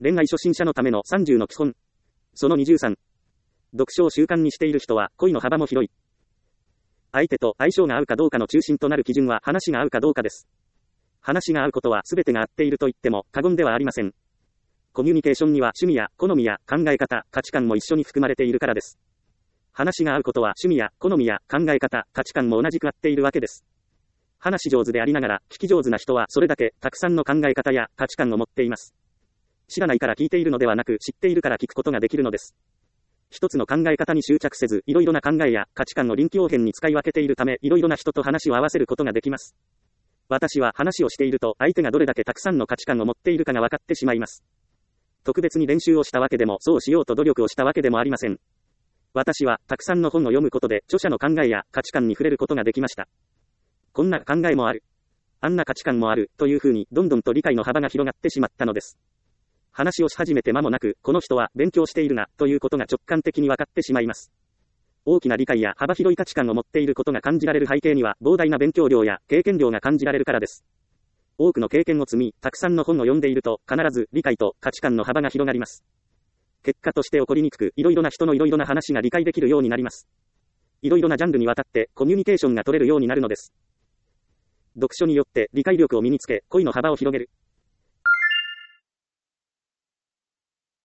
恋愛初心者のための30の基本。その23。読書を習慣にしている人は恋の幅も広い。相手と相性が合うかどうかの中心となる基準は話が合うかどうかです。話が合うことは全てが合っていると言っても過言ではありません。コミュニケーションには趣味や好みや考え方、価値観も一緒に含まれているからです。話が合うことは趣味や好みや考え方、価値観も同じく合っているわけです。話上手でありながら聞き上手な人はそれだけたくさんの考え方や価値観を持っています。知らないから聞いているのではなく知っているから聞くことができるのです。一つの考え方に執着せずいろいろな考えや価値観を臨機応変に使い分けているためいろいろな人と話を合わせることができます。私は話をしていると相手がどれだけたくさんの価値観を持っているかが分かってしまいます。特別に練習をしたわけでもそうしようと努力をしたわけでもありません。私はたくさんの本を読むことで著者の考えや価値観に触れることができました。こんな考えもある。あんな価値観もあるというふうにどんどんと理解の幅が広がってしまったのです。話をし始めて間もなくこの人は勉強しているなということが直感的に分かってしまいます。大きな理解や幅広い価値観を持っていることが感じられる背景には膨大な勉強量や経験量が感じられるからです。多くの経験を積み、たくさんの本を読んでいると必ず理解と価値観の幅が広がります。結果として起こりにくく、いろいろな人のいろいろな話が理解できるようになります。いろいろなジャンルにわたってコミュニケーションが取れるようになるのです。読書によって理解力を身につけ、恋の幅を広げる。